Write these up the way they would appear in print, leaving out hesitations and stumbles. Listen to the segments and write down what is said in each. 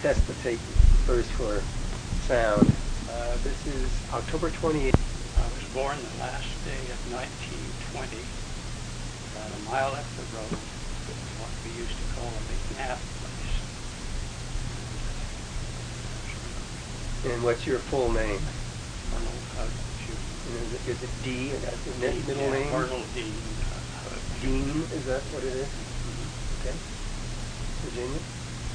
test the tape first for sound. This is October 28th. I was born the last day of 1920, about a mile up the road, what we used to call a McNabb place. And what's your full name? Arnold Hug Jr. Is it D? That's the middle name? Arnold Dean Hug. Dean, is that what it is? Mm-hmm. Okay. Virginia?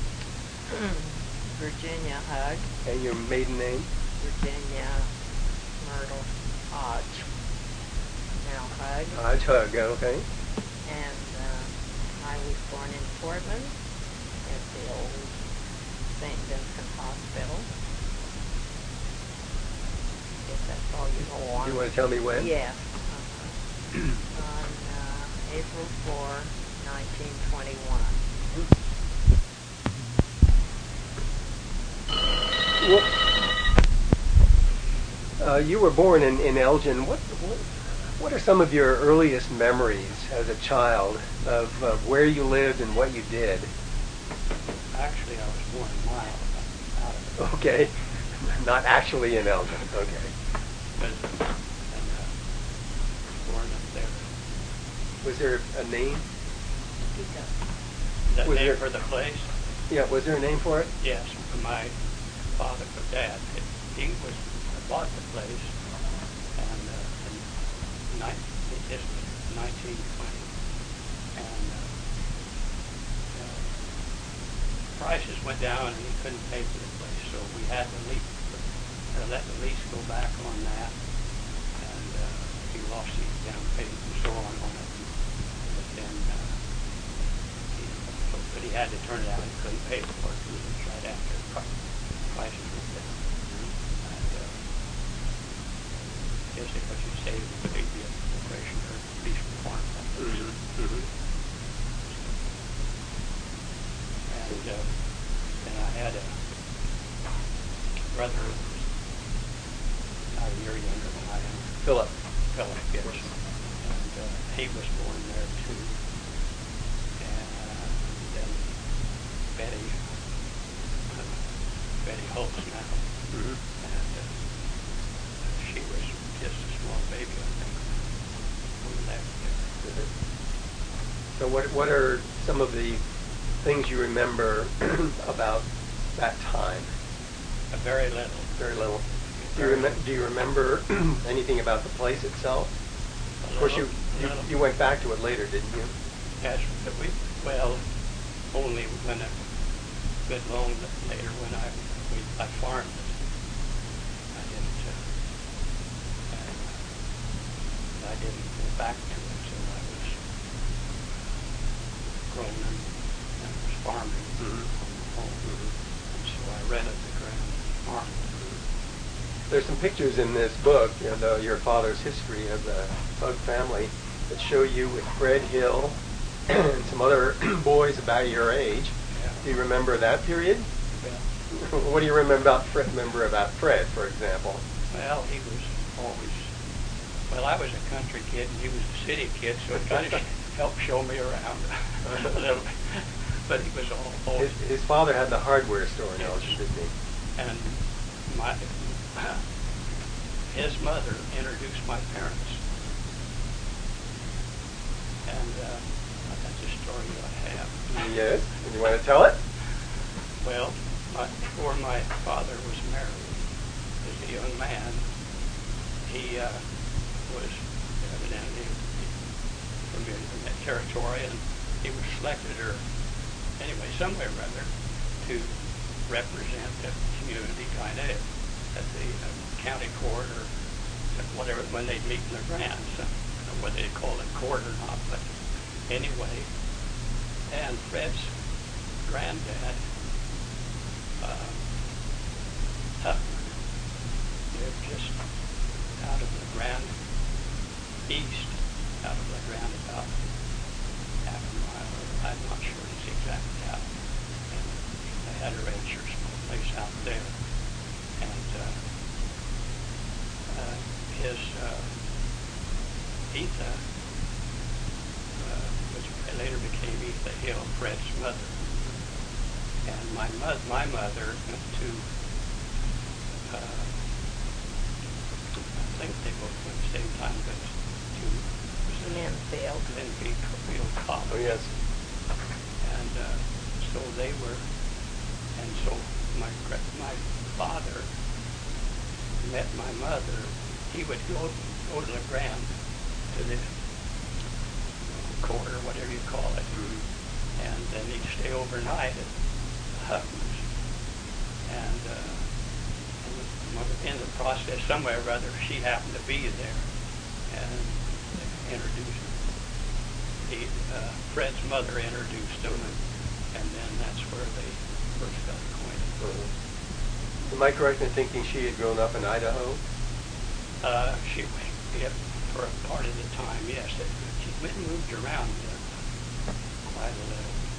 Virginia Hug. And your maiden name? Virginia Myrtle Hodge. Now Hug. Hodge Hug, okay. And I was born in Portland at the old St. Vincent Hospital. I guess that's all you know on. Do you want to tell me when? Yes. On April 4, 1921. You were born in Elgin. What are some of your earliest memories as a child of where you lived and what you did? Actually, I was born a mile out of it. Okay. Not actually in Elgin. Okay. But, born up there. Was there a name? Is that Was name there- for the place? Yeah, was there a name for it? Yes, my father or dad, he bought the place, and it was 1920, and prices went down, and he couldn't pay for the place, so we had to let the lease go back on that, and he lost his down payment and so on it, but then he had to turn it out. He couldn't pay for it. It was right after prices went down. And I guess if what you say is a big deal corporation or at least farm companies. Mm-hmm. And I had a brother who was about a year younger than I am. Philip. Yes. And he was born there too. And then Betty Holtz now. Mm-hmm. And she was just a small baby, I think, when we left there. So what are some of the things you remember about that time? Very little. Very little. Do you remember anything about the place itself? Of course, you went back to it later, didn't you? Yes, but only when a bit long later when I farmed it. I didn't go back to it until I was grown and was farming on the home. And so I rented the ground and farmed it. There's some pictures in this book, your father's history of the Hug family, that show you with Fred Hill and some other boys about your age. Yeah. Do you remember that period? Yeah. What do you remember about Fred, for example? Well, he was always. Well, I was a country kid and he was a city kid, so it kind of helped show me around a little bit. But he was always. His father had the hardware store in Elgin, didn't he? And his mother introduced my parents. And that's a story I have. Yes. And you want to tell it? Well, before my father was married, as a young man, he was evidently familiar with that territory, and he was selected, or anyway, somewhere rather, to represent the community kind of at the county court or whatever, when they'd meet in the grands. I don't know whether they call it court or not, but anyway. And Fred's granddad, Tuckman, lived just out of the Grand East, out of the Grand about half a mile, or I'm not sure his exact out. And they had a ranch or small place out there. And his Etha, which later became Etha Hill, Fred's mother, And my mother went to, I think they both went at the same time, but to Linfield College. Oh, yes. And so they were, and so my father met my mother. He would go to the Grand, to the court or whatever you call it, and then he'd stay overnight at Huffman's. And in the process, somewhere or other, she happened to be there and introduced Fred's mother introduced them, and then that's where they first got acquainted. Am I correct in thinking she had grown up in Idaho? She for a part of the time, yes. She moved around quite a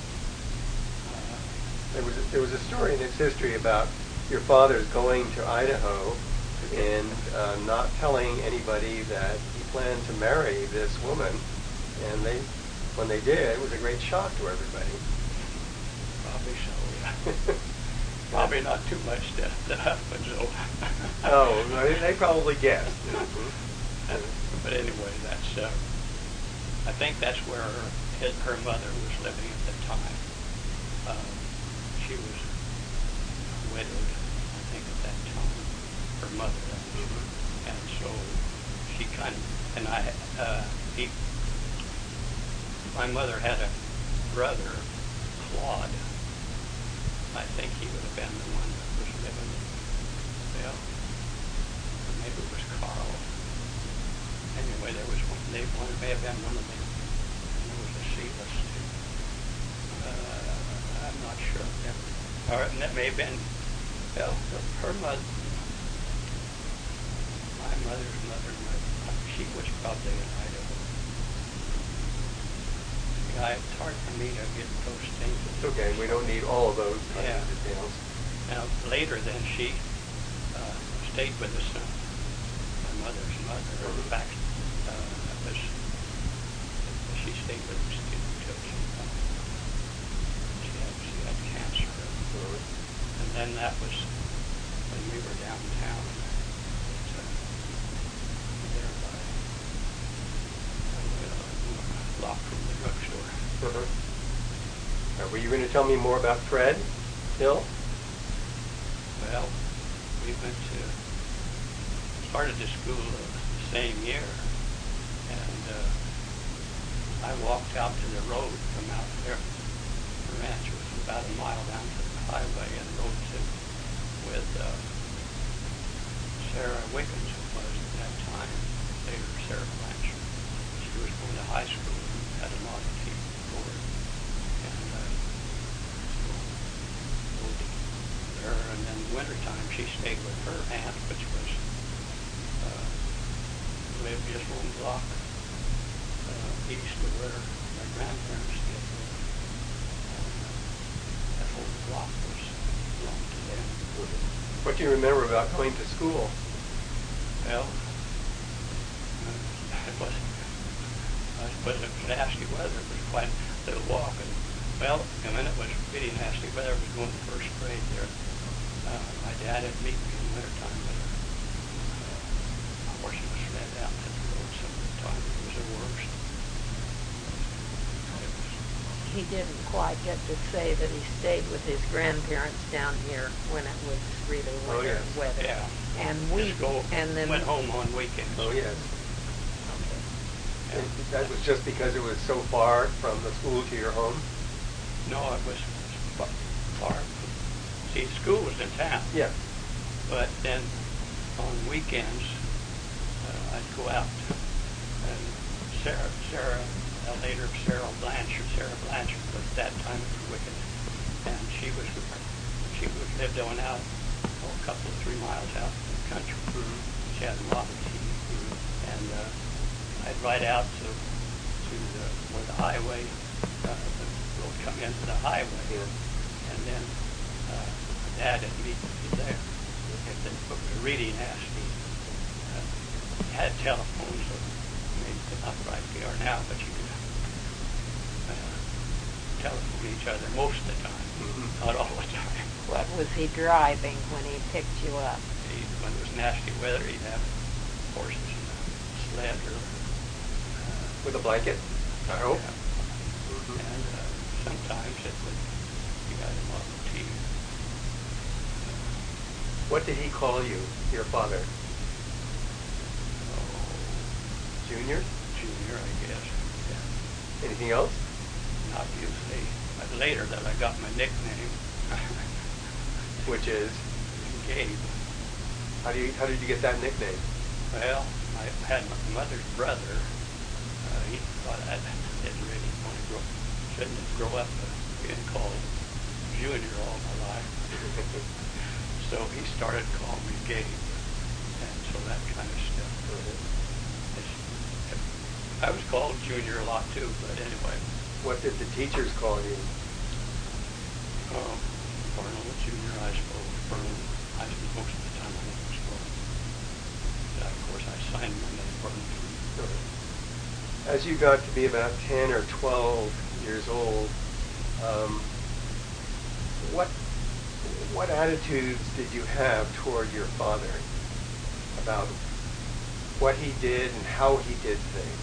little. There was a story in its history about your father's going to Idaho and not telling anybody that he planned to marry this woman, and when they did, it was a great shock to everybody. Probably so, yeah. Probably not too much to Huffman, though. Oh, they probably guessed. But anyway, that's. I think that's where her mother was living at the time. She was widowed, I think, at that time. Her mother, and so she kind of. And my mother had a brother, Claude. I think he would have been the one that was living, well, or maybe it was Carl. Anyway, there was one, may have been one of them. And there was a Silas too. I'm not sure. Or that may have been, well, her mother, my mother's mother, she was probably in Idaho. It's hard for me to get those things. It's okay. We don't need all of those kinds of details. Now, later then, she stayed with us, my mother's mother. In fact, she stayed with us until she had cancer. And then that was when we were downtown. There by block from the drugstore. Were you going to tell me more about Fred Hill? Well, we started to school the same year, and I walked out to the road from out there. The ranch was about a mile down to the highway, and rode with Sarah Wiggins, who was at that time, later Sarah Blanchard. She was going to high school and had a Model T Ford. And so rode there, and then wintertime she stayed with her aunt, which was lived just one block east of where my grandparents did live. And that whole block belonged to them. What do you remember about going to school? Well, it wasn't. I suppose it was nasty weather. It was quite a little walk. And, well, and then it was really nasty weather. I was going to first grade there. My dad had meet me in the wintertime with a horse and a sled out to the road some of the time. It was the worst. He didn't quite get to say that he stayed with his grandparents down here when it was really winter weather. Yeah. And then went home on weekends. Oh, yes. Okay. And that was just because it was so far from the school to your home? No, it was far. See, school was in town. Yeah. But then on weekends, I'd go out. And Sarah, later Sarah Blanchard was at that time at Wicked, and she lived on out a couple of 3 miles out in the country. She had a Model T, and I'd ride out to where the highway, the road come into the highway, and then Dad would meet me there. If it was really nasty, had telephones, or maybe not like they are now, but you could telephone each other most of the time, not all the time. What was he driving when he picked you up? When it was nasty weather, he'd have horses and a sled or With a blanket, I hope. and sometimes it would, you got a Model T. What did he call you, your father? Oh, Junior? Junior, I guess. Yeah. Anything else? Not usually. But later that I got my nickname, Which is? Gabe. How did you get that nickname? Well, I had my mother's brother. He thought I didn't really want to shouldn't have grown up being called Junior all my life. So he started calling me Gabe, and so that kind of stuff. I was called Junior a lot too, but anyway. What did the teachers call you? Arnold Junior, I suppose. Arnold, I suppose most of the time I was called. But of course, I signed my name Arnold Junior. As you got to be about 10 or 12 years old, what attitudes did you have toward your father about what he did and how he did things?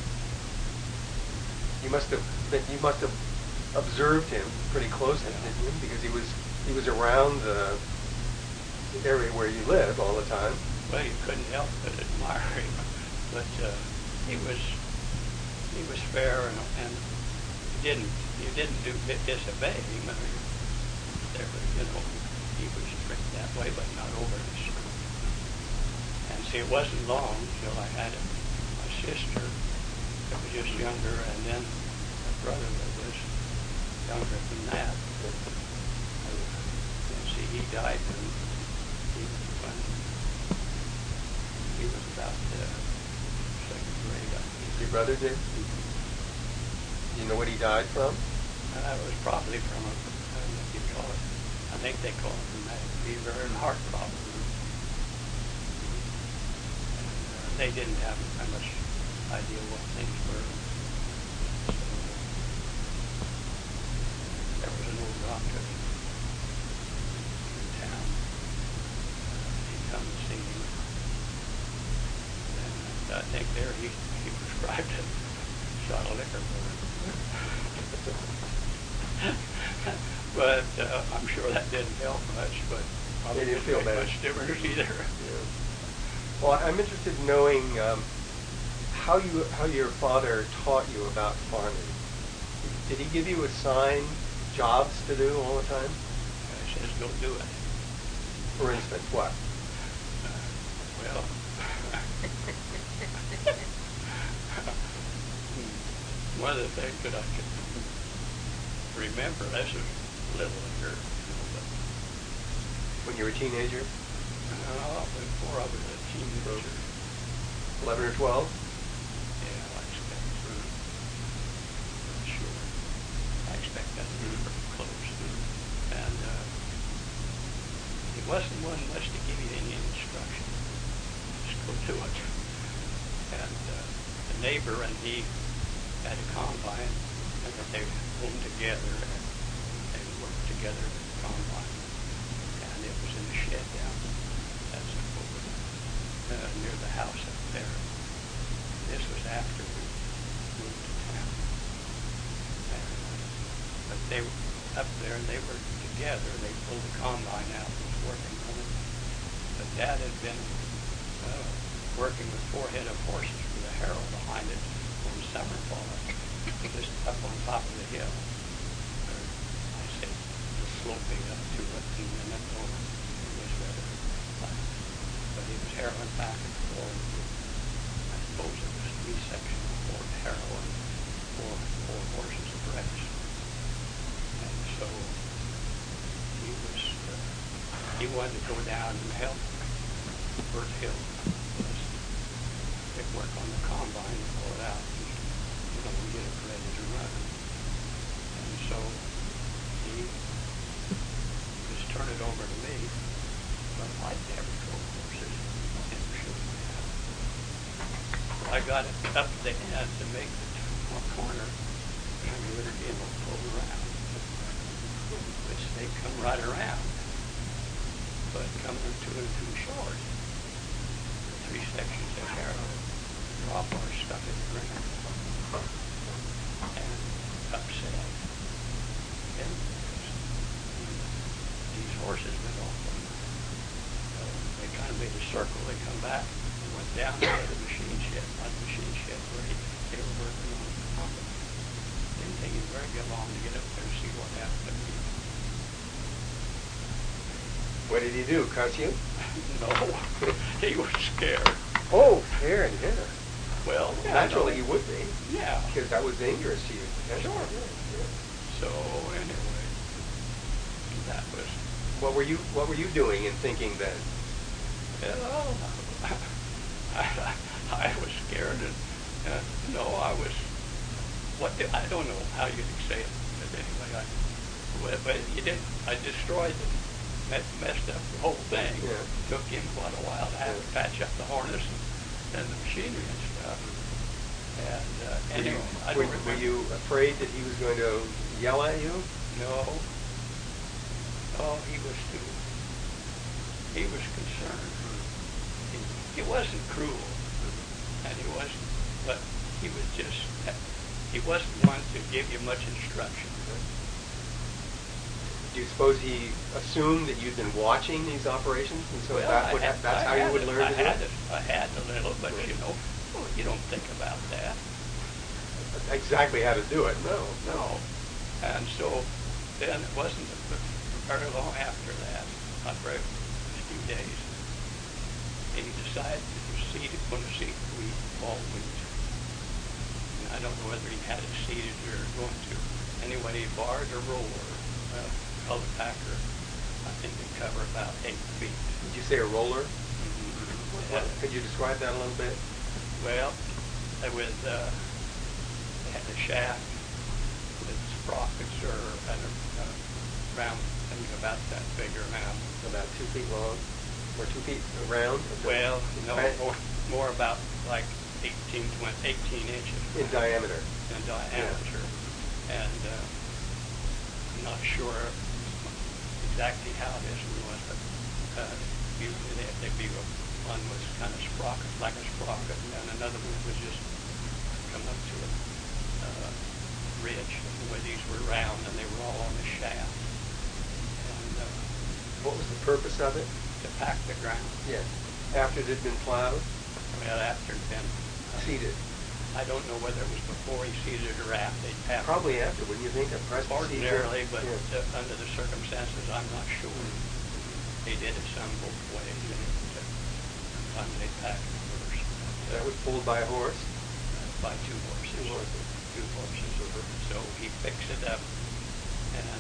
You must have observed him pretty closely, didn't you? Because he was around the area where you lived all the time. Well, you couldn't help but admire him, but he was fair and you didn't disobey him. I mean, there was, he was strict that way, but not overly strict. And see, it wasn't long till I had my sister that was just younger, and then a brother that was younger than that. And see, he died when he was about second grade, I think. Your brother did? You know what he died from? It was probably from I don't know if you call it, I think they call it rheumatic fever and heart problem. And they didn't have much idea what things were. So there was an old doctor in town. He'd come and see me. And I think there he prescribed a shot of liquor for him. But I'm sure that didn't help much, but They didn't feel bad. much difference either. Yeah. Well, I'm interested in knowing how your father taught you about farming. Did he give you assigned jobs to do all the time? He says, go do it. For instance, what? Well, one of the things that I can remember, this was a little later, but When you were a teenager? before I was a teenager. 11 or 12? Yeah, I expect. Not sure. I expect that to be pretty close. And it wasn't much to give you any instruction. Just go do it. And the neighbor and he had a combine, and they owned together, and they worked together at the combine. And it was in the shed down that's over near the house up there. This was after we moved to town. But they were up there and they were together. They pulled the combine out and was working on it. But Dad had been working with 4 head of horses with a harrow behind it on summer fall, just up on top of the hill. Or, I say, the sloping up to it, and then up over. It was rather flat. But he was harrowing back and forth. I suppose it was 3 sections of harrow and four horses abreast. And so he wanted to go down and help Bert Hill work on the combine and pull it out and get it ready to run. And so he just turned it over to me. But I never drove horses. Never should have. I got it up the end to make the corner, and you wouldn't be able to pull around, which they come right around. But coming two and two short, the three sections of harrow drop or stuck in the ground and upset. And these horses went off. They kind of made a circle. They come back and went down to the machine shed, not the machine shed where they were working on. Didn't take him very long to get up there and see what happened to me. What did he do? Cut you? No, he was scared. Oh, scared, yeah. Well, naturally you would be. Yeah. Because that was dangerous to you. Sure. Yeah. So anyway, that was. What were you doing and thinking then? Well, I was scared, and no, I was. I don't know how you'd say it, but anyway, but you didn't. I destroyed it. Messed up the whole thing. Yeah. Took him quite a while to have to patch up the harness and the machinery and stuff. And anyway, I don't remember. Were you afraid that he was going to yell at you? No. Oh, he was too. He was concerned. He wasn't cruel, and he wasn't. But he was just. He wasn't one to give you much instruction. Do you suppose he assumed that you'd been watching these operations, and so Well, that's how you would learn to do it? I had a little, but you know, you don't think about that. Exactly how to do it. No. And so then it wasn't very long after that, not very a few days, he decided to want to seed all wheat. And I don't know whether he had it seeded or going to. Anyway, he borrowed a roller. Color packer, I think they cover about 8 feet. Did you say a roller? Mm-hmm. Could you describe that a little bit? Well, they had a shaft with sprockets round thing about that big around. About 2 feet long, or 2 feet round? Well, no, more about like 18 inches. In diameter. In diameter. Yeah. And I'm not sure exactly how this one was, but usually there'd be one was kind of sprocket, like a sprocket, and then another one was just come up to a ridge where these were round and they were all on the shaft. And what was the purpose of it? To pack the ground. Yes. After it had been plowed? Well, after it had been seeded. I don't know whether it was before he seeded or after. Probably after, wouldn't you think? Ordinarily, but under the circumstances, I'm not sure. They did it some both ways. Sometimes they packed it first. That was pulled by a horse? By 2 horses. 2 horses. 2 horses. So he fixed it up and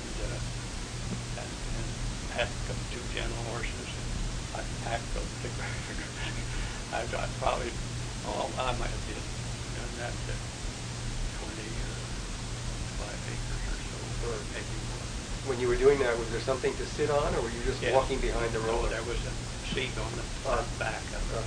had 2 gentle horses. I packed the I got probably, I might have done that to 20 or 5 acres or so, or maybe more. When you were doing that, was there something to sit on, or were you just walking behind the roller? No, there was a seat on the back of it.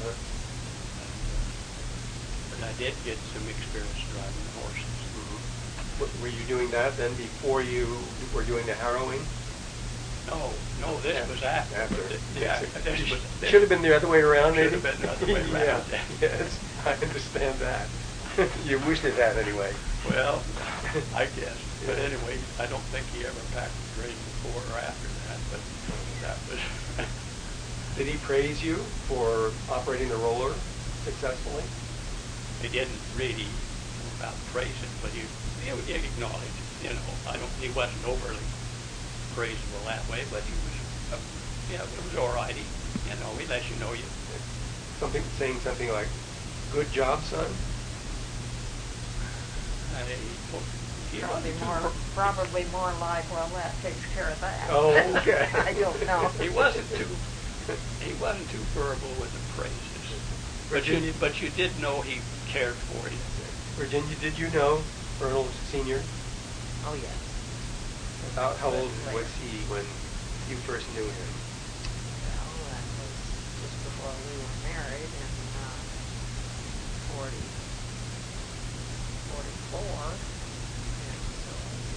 But I did get some experience driving the horses. Mm-hmm. Were you doing that then before you were doing the harrowing? No, this was after. This should have been the other way around, maybe? Should have been the other way around. Yes, I understand that. You wished it had anyway. Well, I guess. But anyway, I don't think he ever packed the grain before or after that, but that was... Did he praise you for operating the roller successfully? He didn't really about praise it, but he acknowledged, he wasn't overly praisable that way, but he was, it was all right. He let you know you. Saying something like, "Good job, son." Probably more like, "Well, that takes care of that." Oh, okay. I don't know. He wasn't too verbal with the praises. Virginia, but you did know he cared for you. Virginia, did you know Ernest Sr.? Oh, yes. About how old was he when you first knew him? Well, that was just before we were married in 44. And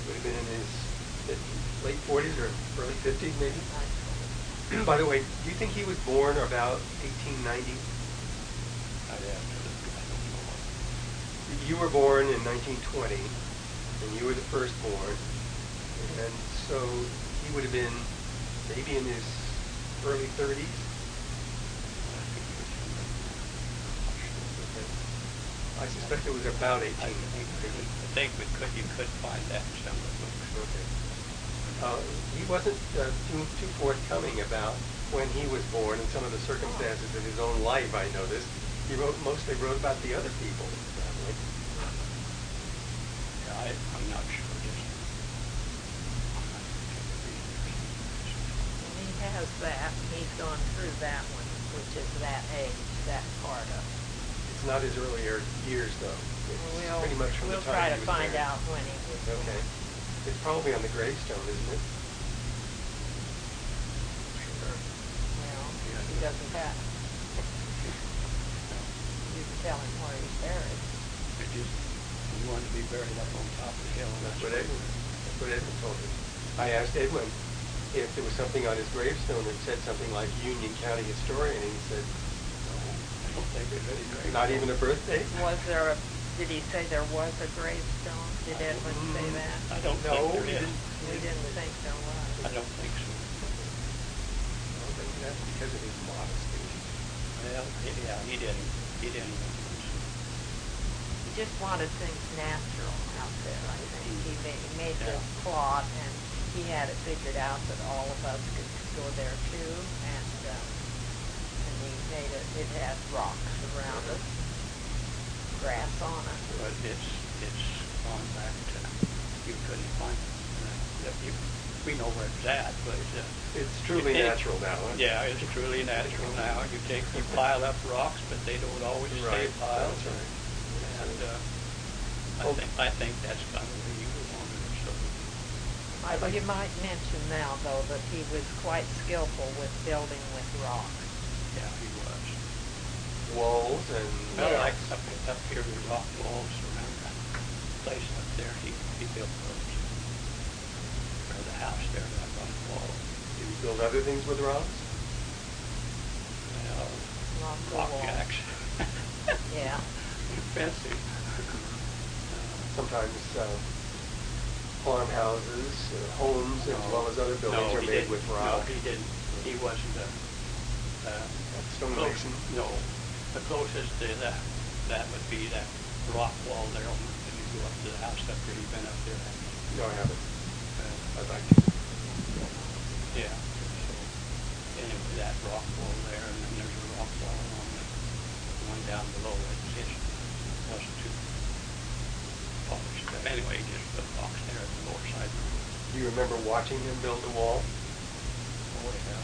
would have been in his late 40s or early 50s, maybe. I By the way, do you think he was born about 1890? I'd have to look. I don't know. You were born in 1920, and you were the firstborn, and so he would have been maybe in his early 30s. I think he was younger than that. I suspect it was about I 1880. think you could find that in some of the books. Okay. He wasn't too forthcoming about when he was born and some of the circumstances of his own life, I noticed. He mostly wrote about the other people in the family. Yeah, I'm not sure. I'm not And he has that. He's gone through that one, which is that age, that part of it. It's not his earlier years, though. It's pretty much from We'll the time try he to was find married. out when he was born. Okay. It's probably on the gravestone, isn't it? Well, he doesn't have. You can tell him where he's buried. It just he wanted to be buried up on top of the hill. That's what Edwin told me. I asked Edwin if there was something on his gravestone that said something like Union County Historian, and he said, I don't think there's any grave. not even a birthday? Did he say there was a gravestone? Did Edwin say that? I don't No, think he there is. didn't. We didn't think there was. I don't think so. Well, maybe that's because of his modesty. Well, yeah, he didn't. He didn't. He just wanted things natural out there, I think. He made Yeah. this plot, and he had it figured out that all of us could go there too, and he made it, it had rocks around it, grass on it. But it's gone back to, you couldn't find it. We know where it's at, but It's truly natural now, huh? yeah, it's truly natural now. You pile up rocks, but they don't always stay Right, piled. that's right. And I think that's kind of where you wanted it. So You might mention now, though, that he was quite skillful with building with rocks. yeah, he was. Walls and... Well, Yeah. like up here, the rock walls around that place up there, he built those. Or the house there, that rock wall. Did he build other things with rocks? Well, Lots of rock walls. jacks. Yeah. Fencing. Sometimes farmhouses, homes, as well as other buildings are made with rock. No, he didn't. He wasn't a Stonemason? No. The closest to that would be that rock wall there. If you go up to the house up there, you've been up there. No, I haven't. I'd like to. Yeah. So anyway, that rock wall there, and then there's a rock wall on the one down below it. It wasn't too polished. But anyway, just put rocks there at the lower side. Do you remember watching him build a wall? Oh, yeah.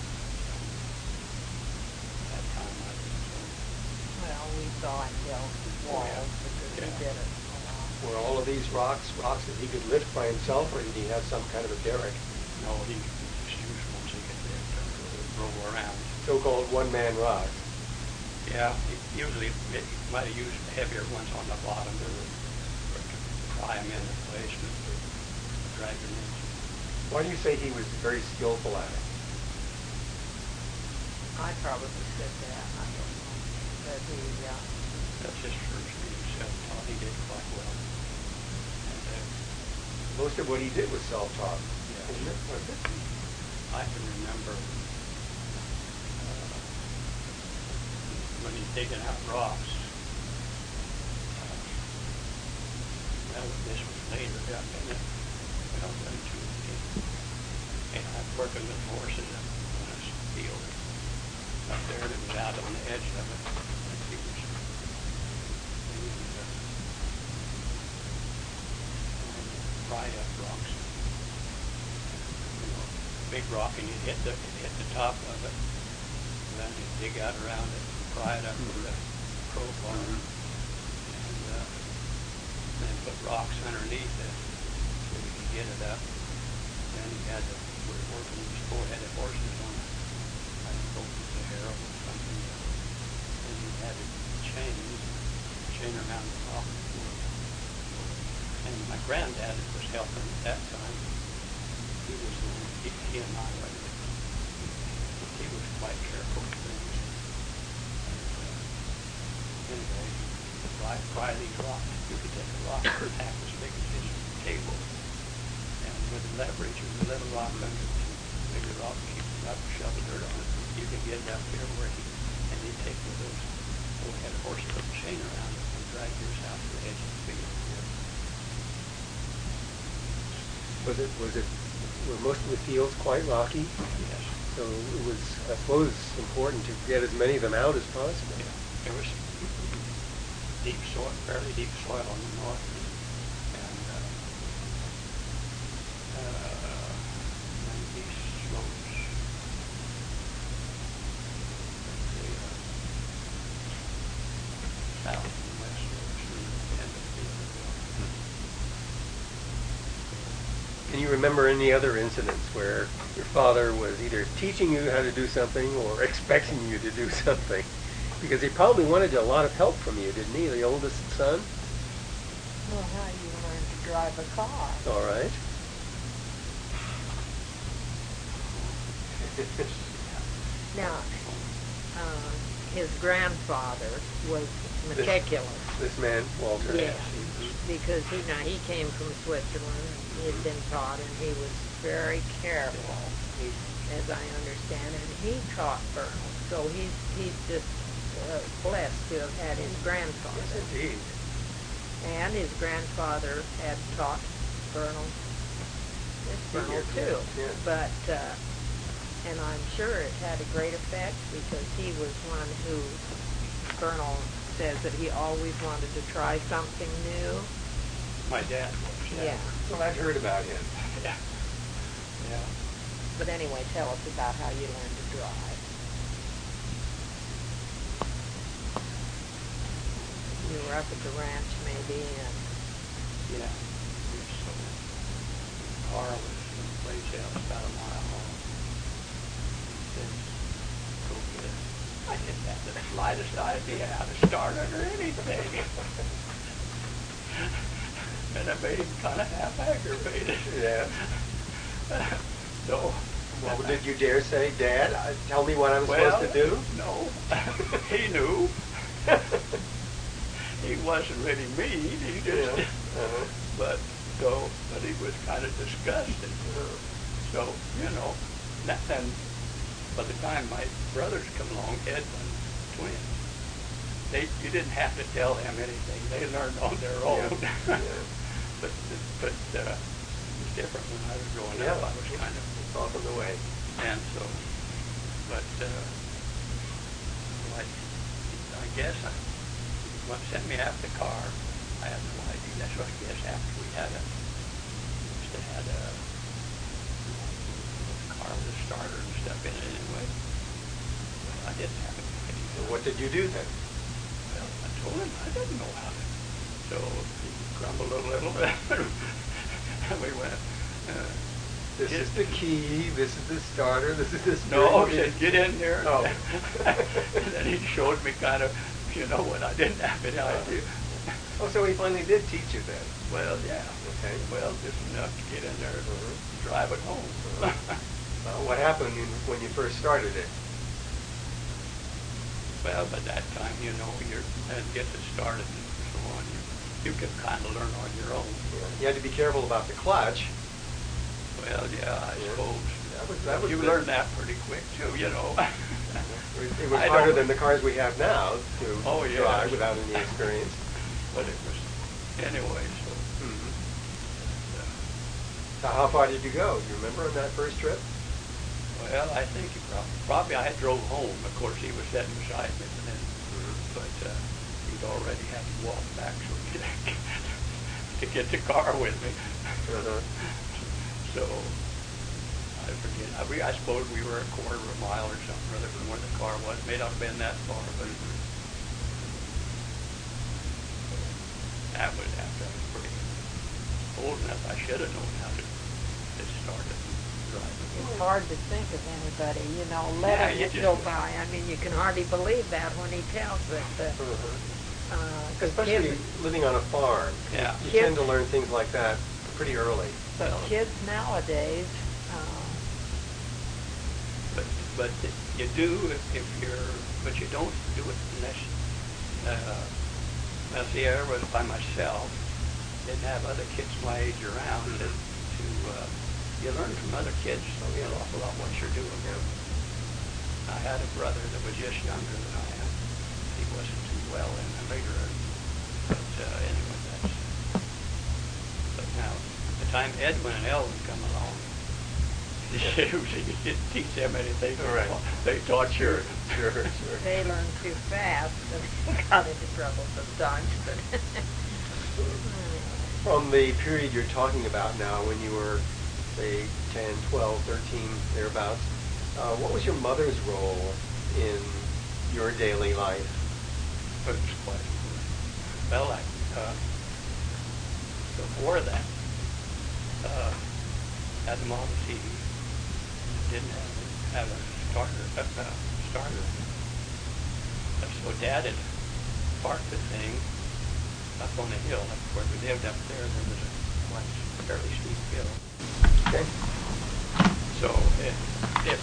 That time I think so. Well, we saw him build walls because he Yeah. did it a lot. Were all of these rocks that he could lift by himself, or did he have some kind of a derrick? No, he just used ones he could roll around. So-called one-man rocks. Yeah, usually he might have used heavier ones on the bottom to pry them into place and drag them in. Why do you say he was very skillful at it? I probably said that, I don't know. But That's his first being self-taught. He did quite well. And, Most of what he did was self-taught, Yeah. isn't it? Wasn't it? I can remember when he's digging out rocks. Well, this was later, yeah, and it, well, then too, and I'm working with horses on a field up there, and it was out on the edge of it. And he was pry up rocks. You know, big rock, and you hit the top of it, and then you dig out around it, and pry it up with a crowbar, and then put rocks underneath it so you could get it up. Then he had to, we're working with 4-headed horses on it. I don't know if it was a harrow or something. And he had a chain around the rock. And my granddad was helping at that time. He was the one, he and I went. He was quite careful with things. And, anyway, fry these rocks. You could take a rock half as big as this table, and with the leverage of the little rock under it, bigger rock, keep it up, shovel dirt on it. You can get it up here where and you take one of those, had a horse put a chain around it and drag yours out to the edge of the field. Were most of the fields quite rocky? Yes. So it was, I suppose, important to get as many of them out as possible. Yeah. There was deep soil, fairly deep soil on the north, and these slopes. South and west slopes through the end of the field. Can you remember any other incidents where your father was either teaching you how to do something or expecting you to do something? Because he probably wanted a lot of help from you, didn't he, the oldest son? Well, how you learn to drive a car. All right. Now, his grandfather was meticulous. This man, Walter. Yes, because he came from Switzerland. He had been taught, and he was very careful, as I understand. And he taught Bernal, so he's just blessed to have had his grandfather. Yes, indeed. And his grandfather had taught Bernal too. Yeah. But and I'm sure it had a great effect because he was one who Bernal says that he always wanted to try something new. My dad was. Yeah. Well, I've heard about him. Yeah. Yeah. But anyway, tell us about how you learned to drive. You were up at the ranch maybe, and Yeah. So the car was in the place else about a mile long. He said, go get it. I didn't have the slightest idea how to start it or anything. And I made him kind of half aggravated. Yeah. So. Well, did you dare say, Dad, tell me what I'm supposed to do? No. He knew. He wasn't really mean. He just. But he was kind of disgusted. So and by the time my brothers come along, Edwin, twins, you didn't have to tell them anything. They learned on their own. Yeah. But it was different when I was growing up. I was kind of off on the way. and so, but I guess what sent me after the car, I have no idea. That's what I guess after we had a car with a starter and stuff in it anyway. Well, I didn't have any idea. So what did you do then? Well, I told him I didn't know how to. So he grumbled a little bit. And we went, this is the key, this is the starter, this is the steering no, wheel. he said, get in there. Oh. And then he showed me kind of, what I didn't have any idea. Oh, so he finally did teach you then? Well, yeah. Okay. Well, just enough to get in there and drive it home. What happened when you first started it? Well, by that time, you're and get it started and so on. You can kind of learn on your own. You had to be careful about the clutch. Well, yeah, I suppose. That was you learn that pretty quick too, It was harder than the cars we have now to drive without any experience. But it was anyway. So. So how far did you go? Do you remember on that first trip? Well, I think probably I drove home. Of course, he was sitting beside me, and then, but he'd already had to walk back to get the car with me. So I forget. I suppose we were a quarter of a mile or something rather from where the car was. May not have been that far, but that was after I was pretty old enough. I should have known how to start it and drive it. it's hard to think of anybody, letting it go by. I mean, you can hardly believe that when he tells it. Especially living on a farm. Yeah. You tend to learn things like that pretty early. But Well, kids nowadays, but you do if you're, but you don't do it unless. Well, see, I was by myself. Didn't have other kids my age around to you learn from other kids an awful lot what you're doing. I had a brother that was just younger than I am. He wasn't too well in the later, but anyway, that's. But now, the time Edwin and Elvin come along, you didn't teach them anything. Right. They taught you. Sure. they learn too fast and got into trouble sometimes. But From the period you're talking about now, when you were, say, 10, 12, 13, thereabouts, what was your mother's role in your daily life? It was quite well. Before that, had the Model T. Didn't have a starter. So Dad had parked the thing up on the hill. Where we lived up there, there was a fairly steep hill. Okay. So if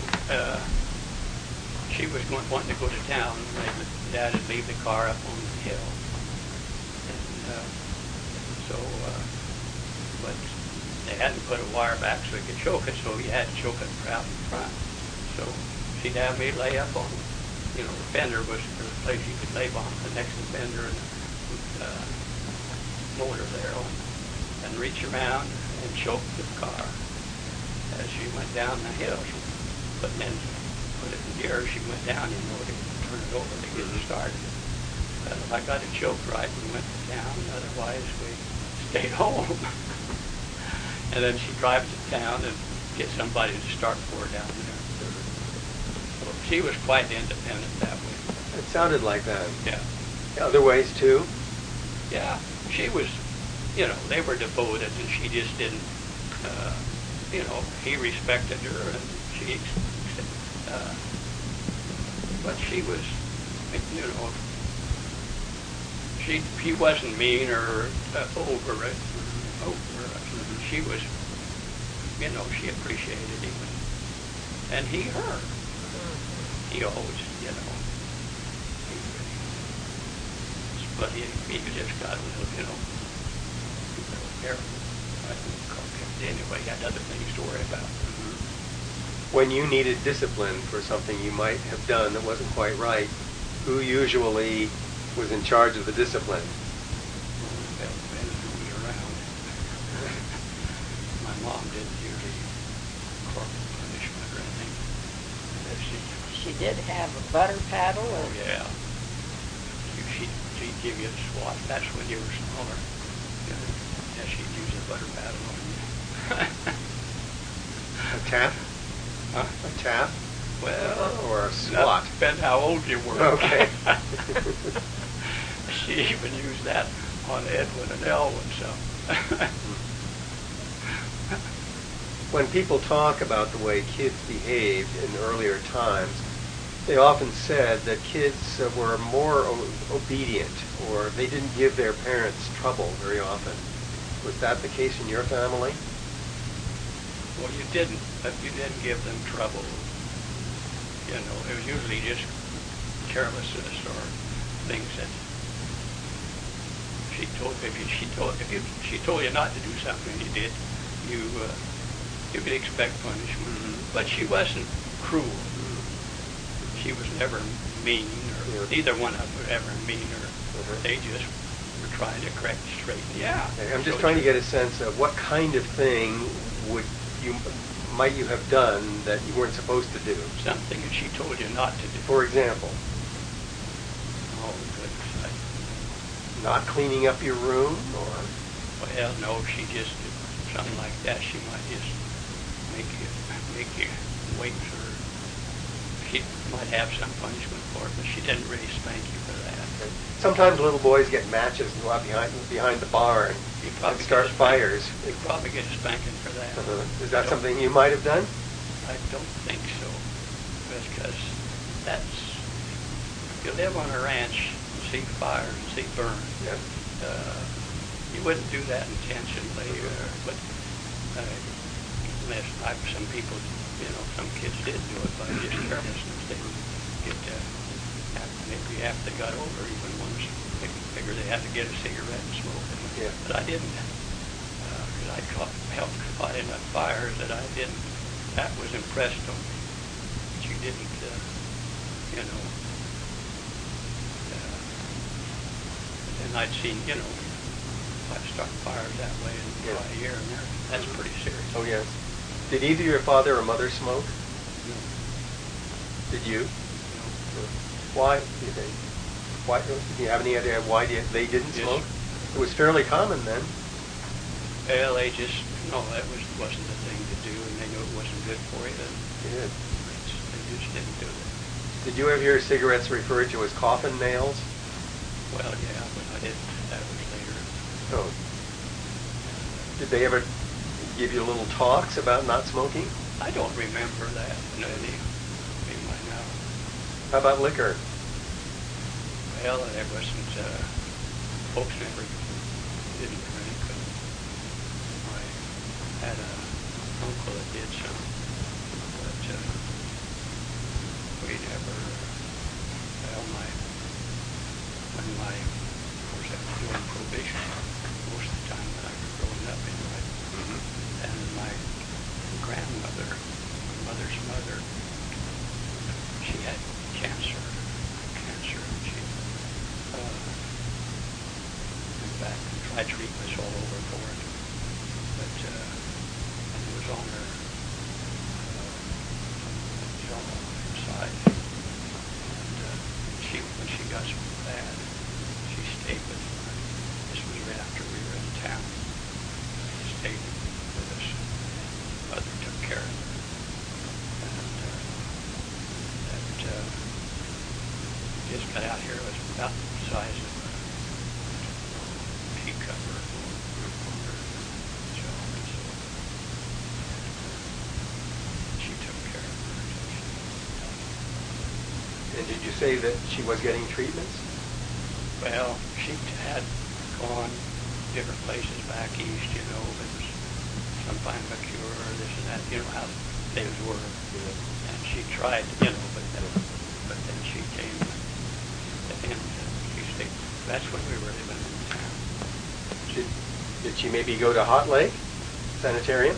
she was wanting to go to town, Dad would leave the car up on the hill. And but they hadn't put a wire back so he could choke it, so he had to choke it out in front. So she'd have me lay up on, the fender was the place you could lay on, the next to the fender and motor there on, and reach around and choke the car as she went down the hill. But then put it in gear, she went down, to turn it over to get it started. If I got it choked right, we went to town. Otherwise, we stayed home. And then she drives to town and gets somebody to start for her down there. So she was quite independent that way. It sounded like that. Yeah. Other ways too? Yeah. She was, they were devoted, and she just didn't, he respected her, and she, but she was, she wasn't mean or over it. She was, she appreciated him, and he her. He always, but he just got a little, careful. Anyway, he had other things to worry about. When you needed discipline for something you might have done that wasn't quite right, who usually was in charge of the discipline? Well, depended who was around. My mom didn't usually corporal punishment or anything. she did have a butter paddle. Oh, yeah. She'd give you a swat. That's when you were smaller. Yeah, she'd use a butter paddle on you. A tap? Huh? A tap? Well, or a swat? Depends how old you were. Okay. She even used that on Edwin and Elwin, so. When people talk about the way kids behaved in earlier times, they often said that kids were more obedient, or they didn't give their parents trouble very often. Was that the case in your family? Well, you didn't give them trouble. It was usually just carelessness or things that she told you not to do something you did, you could expect punishment. Mm-hmm. But she wasn't cruel. She was never mean, or neither one of them were ever mean, or they just were trying to correct straight. Yeah. Okay, I'm just trying to get a sense of what kind of thing might you have done that you weren't supposed to do. Something that she told you not to do. For example? Oh, goodness. Not cleaning up your room, or? Well, no, she just did something like that. She might just make you wait for. She might have some punishment for it, but she didn't really spank you for that. Okay. Sometimes little boys get matches and go out behind the bar and start fires. You probably get a spanking for that. Is that something you might have done? I don't think so, because if you live on a ranch, and see fires and see burn. Yeah. you wouldn't do that intentionally, but unless some people, some kids did do it by just carelessness. They would get maybe after they got older, even once they figured they had to get a cigarette and smoke it. Yeah. But I didn't, because I helped caught enough fires that I didn't. That was impressed on me. But you didn't, and I'd seen, I'd start fires that way in about a year and there. That's pretty serious. Oh, yes. Did either your father or mother smoke? No. Did you? No. Why do you think? Why? Do you have any idea why they didn't Yes. smoke? It was fairly common then. Well, that wasn't the thing to do, and they knew it wasn't good for you. Yeah. They just didn't do it. Did you ever hear cigarettes referred to as coffin nails? Well, yeah, but I didn't. That was later. Oh. Did they ever give you little talks about not smoking? I don't remember that. No, now. How about liquor? Well, there wasn't. Folks never didn't drink. I had an uncle that did some, but we never. Well, of course, I was doing probation most of the time when I was growing up anyway. Mm-hmm. And my grandmother, my mother's mother, she had cancer, and she, in fact, tried treatments all over for it, but and it was on her jaw inside, and when she got so bad, she stayed with us. This was right after we were in town. She stayed with us. Mother took care of her, and just got out here. It was about the size of a teacup or a jaw, and so she took care of her. And did you say that she was getting treatments? Well, she had gone different places back east, it was some kind of a cure, this and that, how things were. And she tried, but then she came, and she stayed. That's when we were living in town. Did she maybe go to Hot Lake Sanitarium?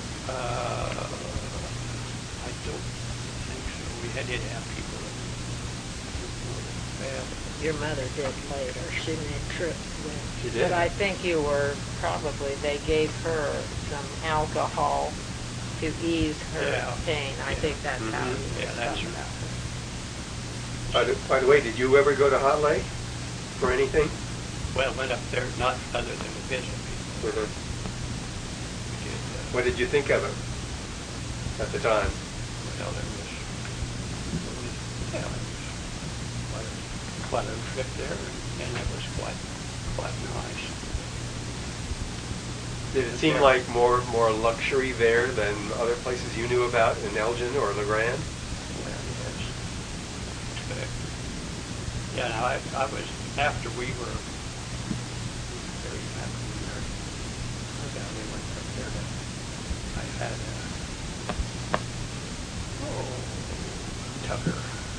I don't think so. We did have people that, well, Your mother did later. She made trips with. She did? But I think they gave her some alcohol to ease her pain. I think that's how it was. Yeah, that's done. right. By the way, did you ever go to Hot Lake for anything? Well, went up there, not other than to visit people. Mm-hmm. We did, What did you think of it at the time? well, there was quite a trip there, and it was quite nice. Did it seem like more luxury there than other places you knew about in Elgin or LeGrand? Well, yes. But, yeah, now I was, after we were married, we went up there, I had Tucker.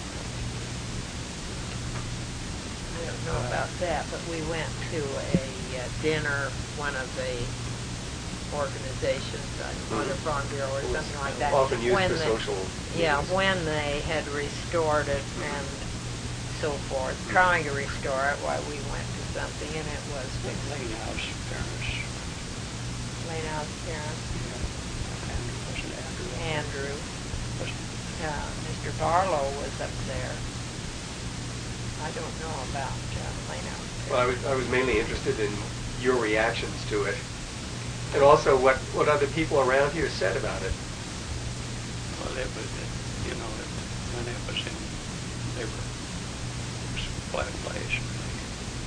I don't know about that, but we went to a dinner, one of the organizations, Mother Farm Bureau or something like that. Often used when for social Yeah, meetings. when they had restored it and so forth, trying to restore it while we went to something, and it was Lane House parents. Lane House parents. Wasn't Andrew? Andrew. Wasn't Mr. Barlow was up there. I don't know about Lane House. Well, I was mainly interested in your reactions to it, and also what other people around here said about it. Well, it was, when it was in, it was quite a place, really.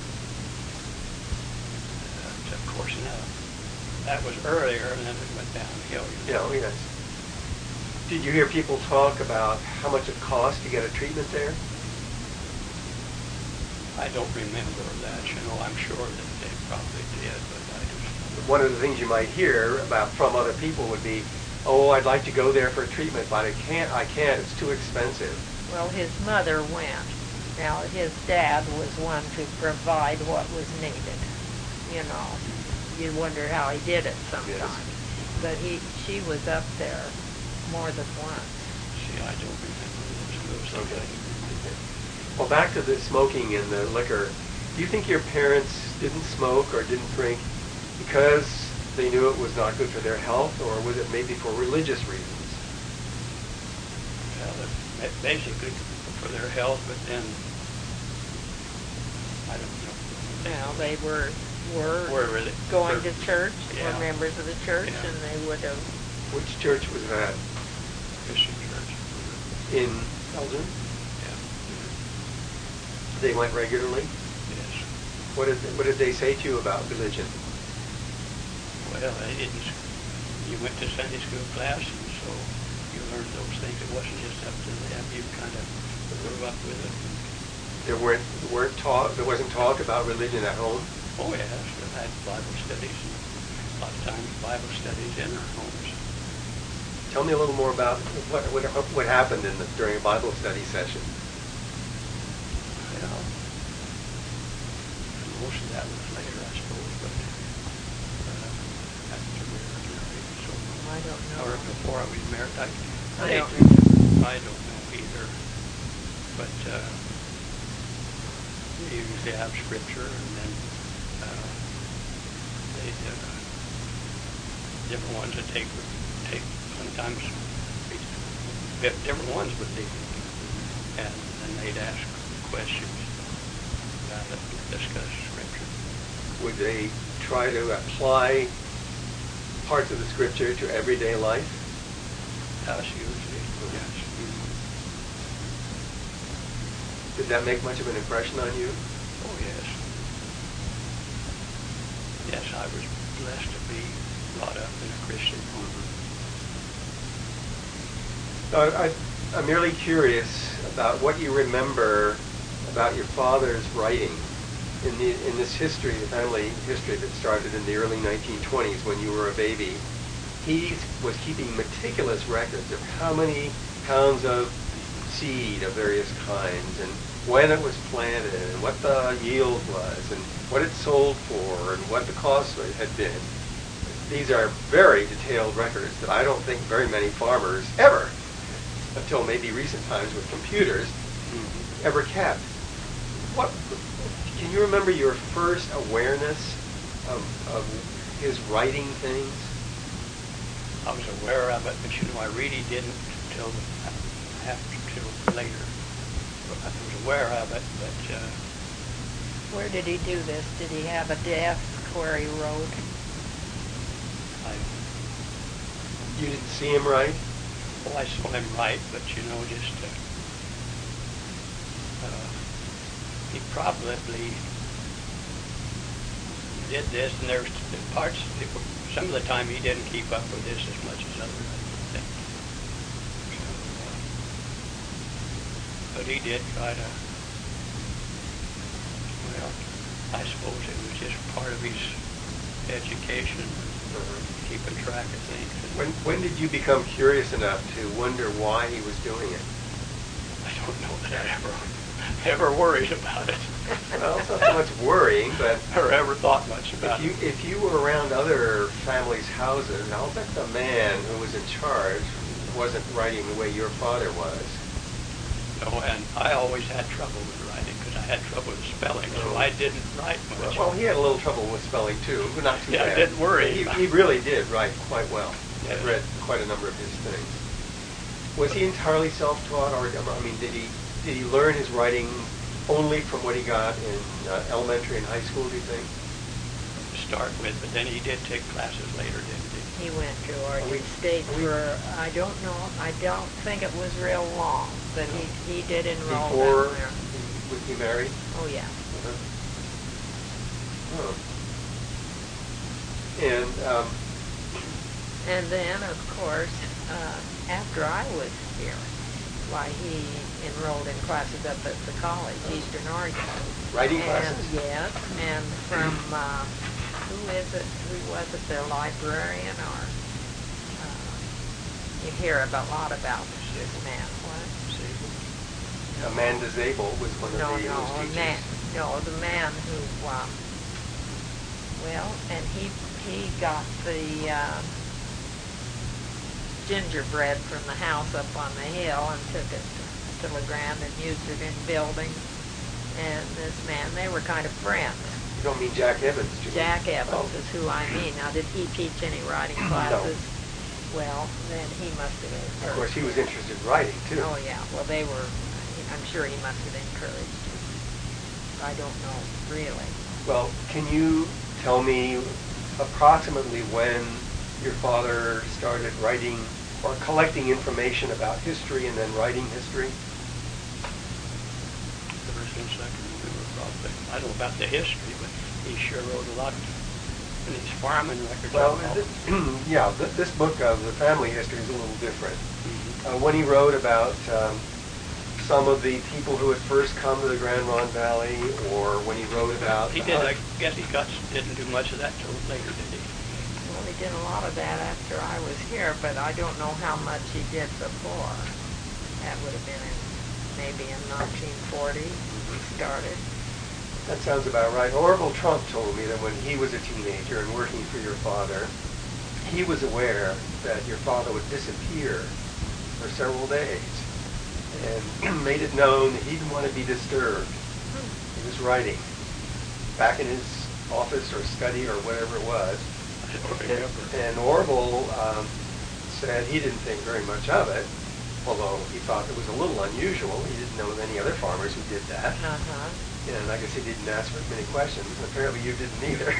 And of course, that was earlier, and then it went downhill. Oh, yes. Did you hear people talk about how much it cost to get a treatment there? I don't remember that. I'm sure that they probably did, but I just... One of the things you might hear about from other people would be, oh, I'd like to go there for treatment, but I can't, it's too expensive. Well, his mother went. Now, his dad was one to provide what was needed. You wonder how he did it sometimes. Yes. But she was up there more than once. See, I don't remember those Okay. things. Well, back to the smoking and the liquor. Do you think your parents didn't smoke or didn't drink because they knew it was not good for their health, or was it maybe for religious reasons? Well, basically for their health, but then I don't know. Now, they were really going to church, Yeah. were members of the church, Yeah. and they would have... Which church was that? Christian church. In Elgin? Yeah. They went regularly? Yes. What did they say to you about religion? Well, you went to Sunday school class, and so you learned those things. It wasn't just up to them. You kind of grew up with it. There wasn't talk about religion at home? Oh, yes. We've had Bible studies, and a lot of times Bible studies in our homes. Tell me a little more about what happened during a Bible study session. Well, most of that was later, I suppose, but after we were married, so... I don't know. Or before I was married, I don't know either. But we usually have scripture, and then different ones that take sometimes different ones would be, and then they'd ask questions about it, discuss scripture. Would they try to apply parts of the scripture to everyday life? Us usually, yes. Did that make much of an impression on you? Oh, yes. Yes, I was blessed to be brought up in a Christian home. I'm merely curious about what you remember about your father's writing in this history, the family history that started in the early 1920s when you were a baby. He was keeping meticulous records of how many pounds of seed of various kinds, and when it was planted, and what the yield was, and what it sold for, and what the cost had been. These are very detailed records that I don't think very many farmers ever, until maybe recent times with computers, ever kept. Can you remember your first awareness of his writing things? I was aware of it, but I really didn't until later. I was aware of it, but... Where did he do this? Did he have a desk where he wrote? You didn't see him write? I saw him write, but just... he probably did this, and there's parts... Some of the time he didn't keep up with this as much as others, I think. But he did try to... Well, I suppose it was just part of his education, keeping track of things. When did you become curious enough to wonder why he was doing it? I don't know that I ever worried about it. Well, it's not so much worrying, but... Or ever thought much about it. If you were around other families' houses, I'll bet the man who was in charge wasn't writing the way your father was. No, and I always had trouble with writing because I had trouble with spelling, so I didn't write much. Well, he had a little trouble with spelling too, but not too bad. I didn't worry. He really did write quite well. Yes. I've read quite a number of his things. Was he entirely self-taught, or did he learn his writing only from what he got in elementary and high school? Do you think? To start with, but then he did take classes later, didn't he? He went to Oregon State for, I don't think it was real long, but he did enroll Before down there. Was he married? Oh, yeah. Oh. And then, of course, after I was here, why he enrolled in classes up at the college, Eastern Oregon. Writing And, classes? yes, and from, who was it, their librarian, or, you hear a lot about this man. What? Amanda Zabel was one of the English teachers. The man who, and he got the gingerbread from the house up on the hill and took it to LeGrand and used it in building. And this man, they were kind of friends. You don't mean Jack Evans, do you? Jack Evans is who I mean. Now, did he teach any writing classes? No. Well, then he must have encouraged. Of course, he was interested in writing, too. Oh, yeah. Well, they were, I'm sure he must have encouraged him. I don't know, really. Well, can you tell me approximately when your father started writing or collecting information about history and then writing history? Ever since I can remember, probably. I don't know about the history, but he sure wrote a lot in his farming records. Well, this book of the family history is a little different. When he wrote about some of the people who had first come to the Grand Ronde Valley, or when he wrote about... He did, I guess he didn't do much of that till later, did he? Well, he did a lot of that after I was here, but I don't know how much he did before. That would have been maybe in 1940 he started. That sounds about right. Orville Trump told me that when he was a teenager and working for your father, he was aware that your father would disappear for several days and made it known that he didn't want to be disturbed. He was writing back in his office or study or whatever it was. I don't remember. And Orville said he didn't think very much of it, although he thought it was a little unusual. He didn't know of any other farmers who did that. And I guess he didn't ask for many questions. Apparently you didn't either.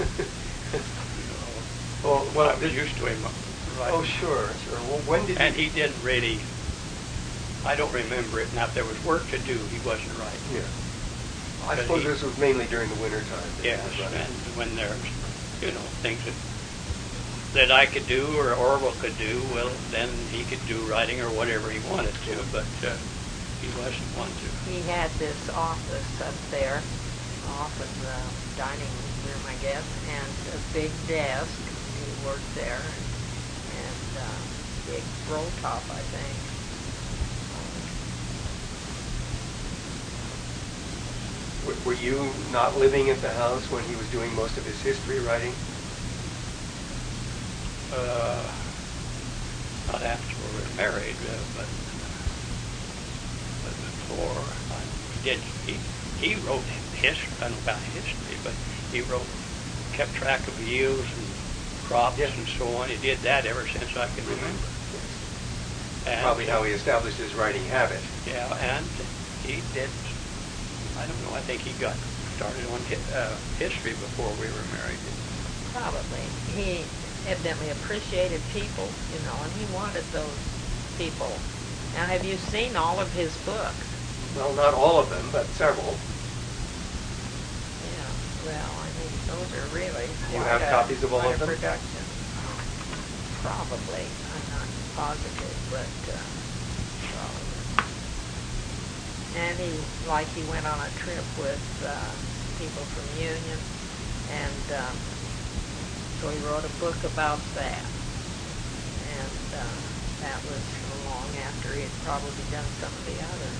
Well, I was used to him writing. Oh, sure. Well, when did And he didn't really... I don't remember it. Now, if there was work to do, he wasn't writing. Yeah. I suppose this was mainly during the winter time. Yes, and when there's, things that I could do or Orville could do, well, then he could do writing or whatever he wanted to, but he wasn't one to. He had this office up there, off of the dining room, I guess, and a big desk. He worked there, and big roll top, I think. Were you not living at the house when he was doing most of his history writing? Not after we were married, but before he wrote history. I don't know about history, but he kept track of yields and crops and so on. He did that ever since I can remember. And, probably how he established his writing habit. Yeah, and he did. I don't know. I think he got started on history before we were married. Probably. He evidently appreciated people, and he wanted those people. Now, have you seen all of his books? Well, not all of them, but several. Yeah. Well, I mean, those are really You have copies of all of them? Production. Probably. I'm not positive, but probably. And he went on a trip with people from Union, and so he wrote a book about that. And that was long after he had probably done some of the others.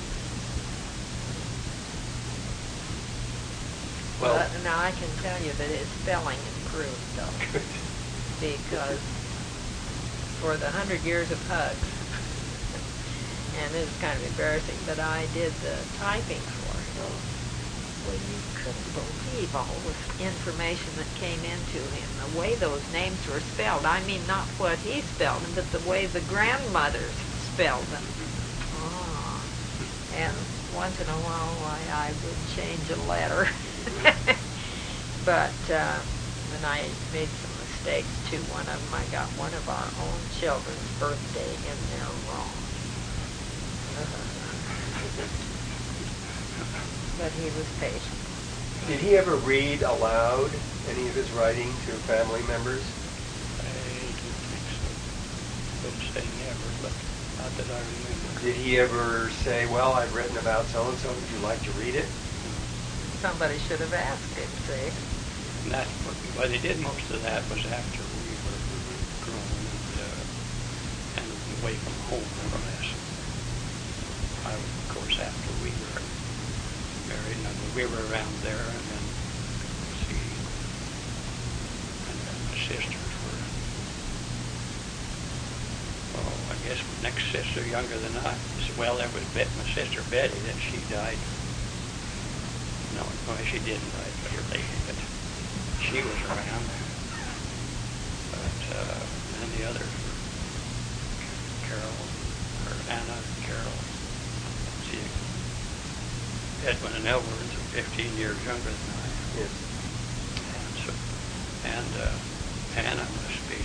Well, But now I can tell you that his spelling improved, though, because for the 100 years of Hugs, and this is kind of embarrassing, but I did the typing for him. Well, you couldn't believe all this information that came into him, the way those names were spelled. I mean, not what he spelled them, but the way the grandmothers spelled them. Oh. And once in a while, I would change a letter. But when I made some mistakes, too, one of them, I got one of our own children's birthday in there wrong. But he was patient. Did he ever read aloud any of his writing to family members? I don't think so. Couldn't say never, but Not that I remember. Did he ever say, well, I've written about so-and-so, would you like to read it? Somebody should have asked him, see? And that's what they did most of that was after we were grown and away from home, more or less. Of course, after we were married, and we were around there, and then, see, and then my sisters were, oh, I guess my next sister, younger than I, well, there was my sister Betty, then she died. No, she didn't die early, but she was around. But then the others were Carol, or Anna, Carol. See, Edwin and Edwards are 15 years younger than I am. Yes. And so, Anna must be.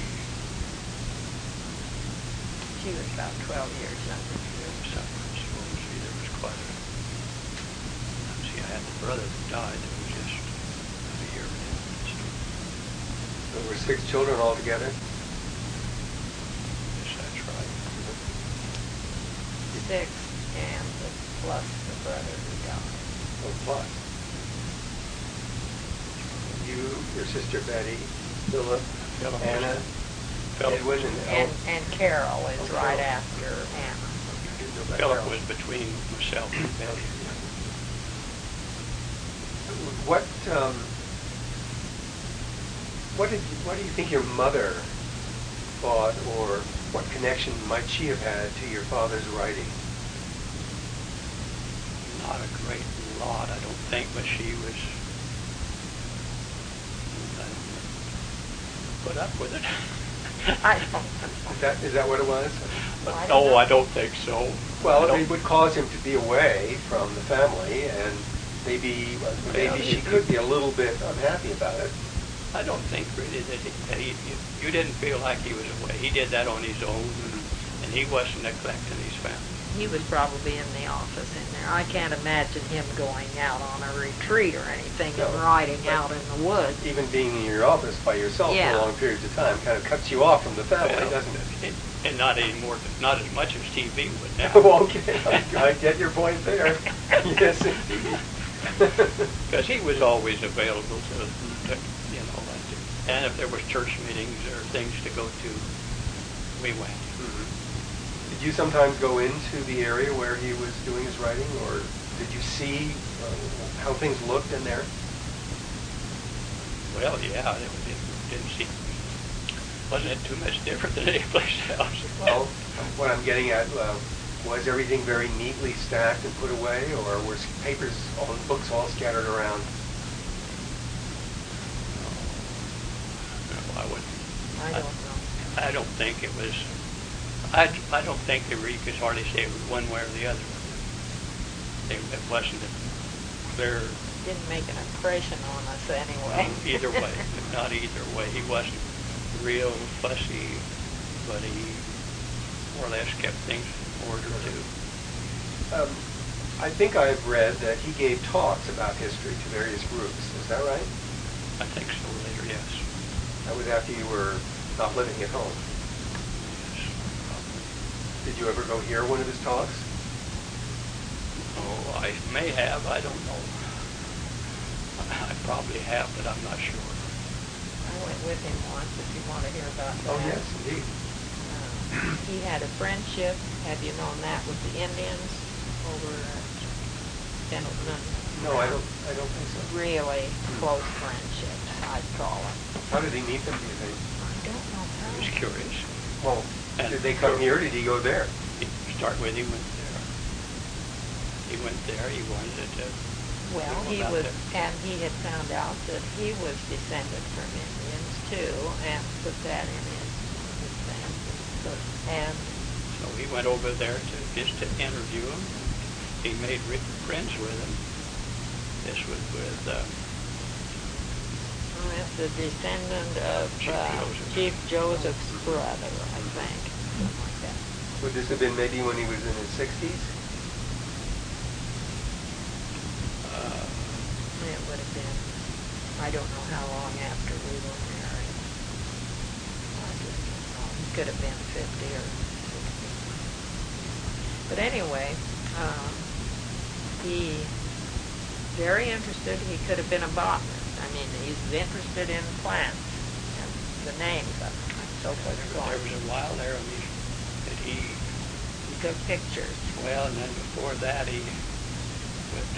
She was about 12 years younger than you. Something. So see, there was quite a. See, I had the brother that died. That was just a year in. There were 6 children altogether? Yes, that's right. 6, and plus the brother who died. Oh, plus. You, your sister Betty, Philip, Anna, Edwin, And Carol is right after Anna. Philip was between myself and Betty. What do you think your mother thought, or what connection might she have had to your father's writing? Not a great lot, I don't think, but she was, I don't know, put up with it. I don't. Is that what it was? No, I don't think so. Well, it would cause him to be away from the family, and maybe she could be a little bit unhappy about it. I don't think really that you didn't feel like he was away. He did that on his own, and he wasn't neglecting his family. He was probably in the office in there. I can't imagine him going out on a retreat or anything and riding out in the woods. Even being in your office by yourself for long periods of time kind of cuts you off from the family, doesn't it? And not anymore, not as much as TV would now. Well, okay, I get your point there. Yes, indeed. Because he was always available to, and if there was church meetings or things to go to, we went. Mm-hmm. Did you sometimes go into the area where he was doing his writing, or did you see how things looked in there? Well, yeah, it didn't seem, wasn't it too much different than any place else? Well, what I'm getting at, was everything very neatly stacked and put away, or were papers, books all scattered around? I wouldn't. I don't know. I don't think it was. I don't think you could hardly say it was one way or the other. It wasn't a clear. Didn't make an impression on us anyway. Either way, not either way. He wasn't real fussy, but he more or less kept things in order too. I think I've read that he gave talks about history to various groups. Is that right? I think so later, yes. That was after you were not living at home. Yes, probably. Did you ever go hear one of his talks? Oh, I may have. I don't know. I probably have, but I'm not sure. I went with him once, if you want to hear about that. Oh, yes, indeed. He had a friendship, have you known that, with the Indians over at Pendleton? No, I don't think so. Really close friendships, I'd call it. How did he meet them, do you think? I don't know I how. was curious. Well, did they come here, or did he go there? To start with, he went there. He went there. He wanted to. Well, he was, and he had found out that he was descended from Indians too, and put that in his thing. And so he went over there just to interview him. He made friends with him. This was with the descendant of Chief Joseph's brother, I think, something like that. Would this have been maybe when he was in his 60s? It would have been, I don't know how long after we were married. I just don't know. It could have been 50 or 60. But anyway, he very interested. He could have been a botanist. I mean, he's interested in plants and the names of them and so forth and so on. There was a while there when that he took pictures. Well, and then before that he would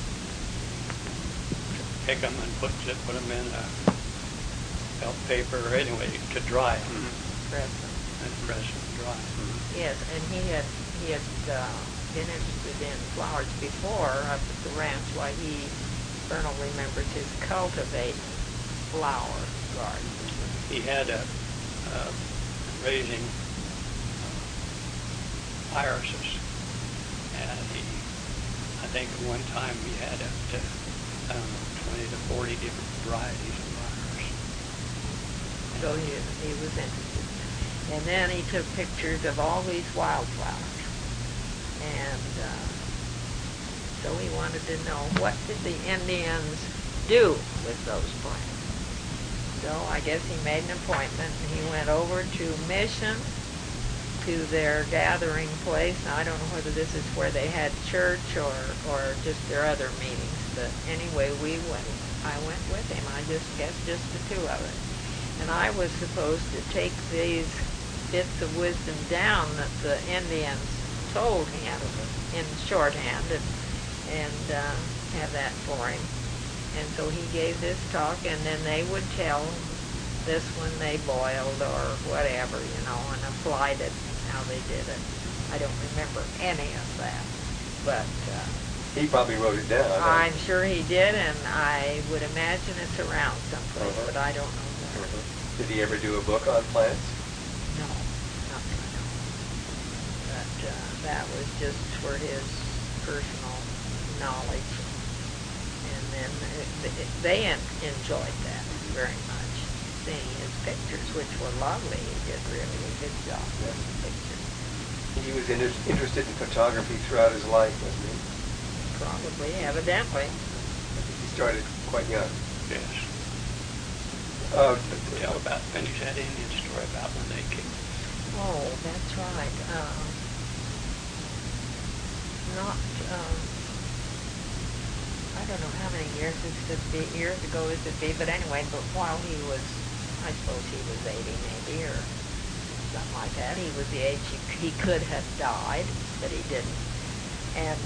pick them and put them in felt paper or anyway to dry them. Press them. And press them and dry them. Yes, and he had been interested in flowers before up at the ranch. Why Vernal remembers his cultivating flower garden. He had raising irises, and I think at one time he had up to, I don't know, 20 to 40 different varieties of iris. So he was interested. And then he took pictures of all these wildflowers. And so he wanted to know, what did the Indians do with those plants? So I guess he made an appointment, and he went over to Mission, to their gathering place. Now, I don't know whether this is where they had church or just their other meetings, but anyway, I went with him. I just guess just the two of us. And I was supposed to take these bits of wisdom down that the Indians told him in shorthand and have that for him. And so he gave this talk, and then they would tell this one they boiled or whatever, and applied it, how they did it. I don't remember any of that, but he probably wrote it down. I'm sure he did, and I would imagine it's around someplace, but I don't know where. Did he ever do a book on plants? No, not that I know. But that was just for his personal knowledge. And then they enjoyed that very much, seeing his pictures, which were lovely. He did really a good job with the pictures. He was interested in photography throughout his life, wasn't he? Probably, evidently. I think he started quite young. Yes. Finish that Indian story about when they came. Oh, that's right. I don't know how many years ago it would be, but anyway, but while he was, I suppose he was 80 maybe, or something like that. He was the age he could have died, but he didn't. And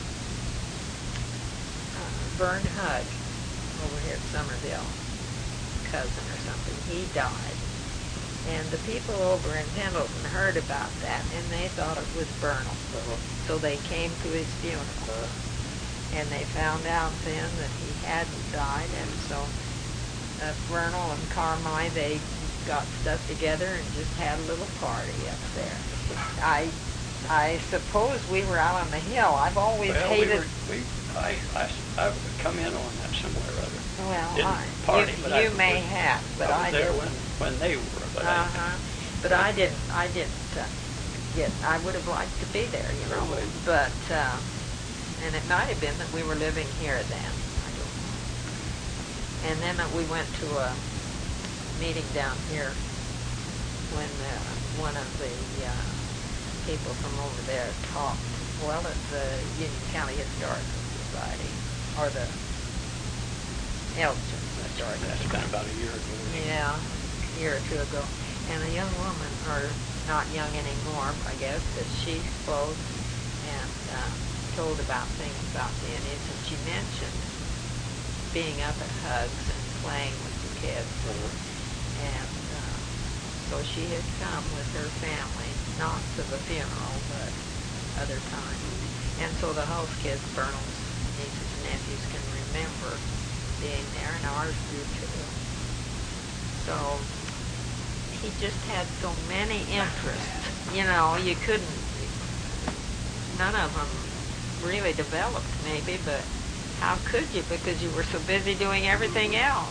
Vern Hugg, over here at Somerville, cousin or something, he died. And the people over in Pendleton heard about that, and they thought it was Vernal. So they came to his funeral. And they found out then that he hadn't died, and so Vernal and Carmi, they got stuff together and just had a little party up there. I suppose we were out on the hill. I've always hated... I would come in on that somewhere or other. Well, Didn't you may have, but I was there didn't. when they were. But But I didn't get. I would have liked to be there, Certainly. But and it might have been that we were living here then. I don't know. And then we went to a meeting down here when one of the people from over there talked. Well, at the Union County Historical Society, or the Elgin Historical that's Society. been about a year ago. Yeah, a year or two ago. And a young woman, or not young anymore, I guess, but she spoke and told about things about the Indians, and she mentioned being up at Hugs and playing with the kids. And so she had come with her family, not to the funeral, but other times. And so the house kids, Vernal's nieces and nephews, can remember being there, and ours do too. So he just had so many interests. You couldn't, none of them really developed maybe, but how could you? Because you were so busy doing everything else.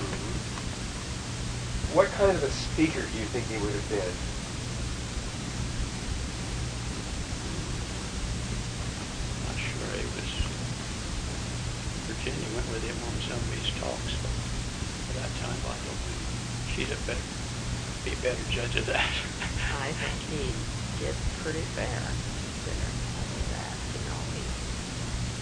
What kind of a speaker do you think he would have been? Not sure. Virginia went with him on some of his talks at that time. I don't think she'd have be a better judge of that. I think he did pretty fair there.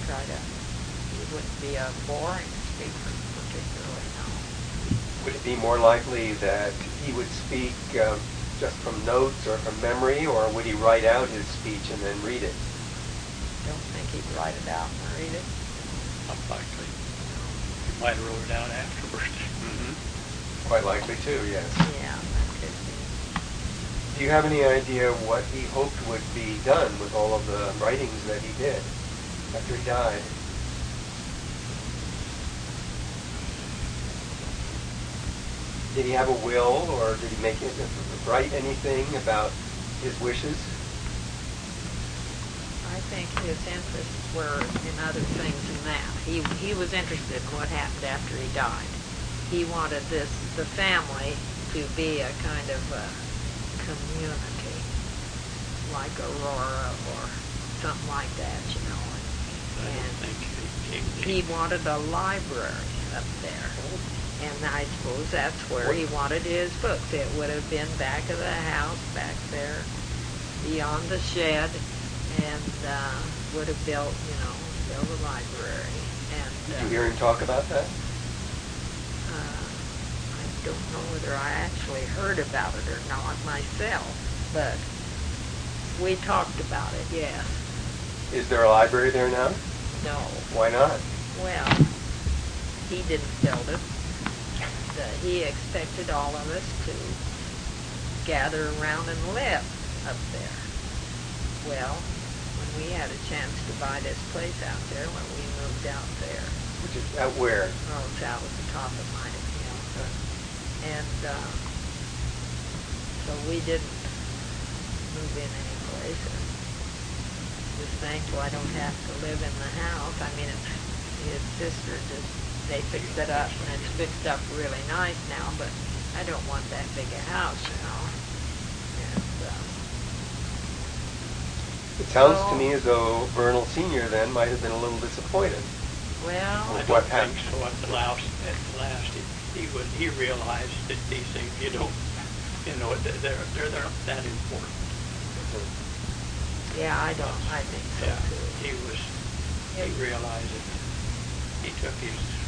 try to, he wouldn't be a boring speaker particularly, no. Would it be more likely that he would speak just from notes or from memory, or would he write out his speech and then read it? Don't think he'd write it out and read it. Unlikely. He might have wrote it out afterwards. Mm-hmm. Quite likely too, yes. Yeah, that could be. Do you have any idea what he hoped would be done with all of the writings that he did after he died? Did he have a will, or did he write anything about his wishes? I think his interests were in other things than that. He was interested in what happened after he died. He wanted the family to be a kind of a community, like Aurora or something like that, you know. I don't think He wanted a library up there. And I suppose that's where he wanted his books. It would have been back of the house, back there, beyond the shed, and would have built a library. And did you hear him talk about that? I don't know whether I actually heard about it or not myself, but we talked about it, yes. Is there a library there now? No. Why not? Well, he didn't build it. He expected all of us to gather around and live up there. Well, when we had a chance to buy this place out there, when we moved out there. Which is out where? Oh, it's out at the top of Mining Hill. And so we didn't move in any place. And was thankful I don't have to live in the house. I mean, it's his sister they fixed it up, and it's fixed up really nice now, but I don't want that big a house, you know. And, it sounds to me as though Vernal Sr. then might have been a little disappointed. Well, I don't think so. At the last, he realized that these things they're that important. yeah, I think so Yeah, too. he realized it. He took his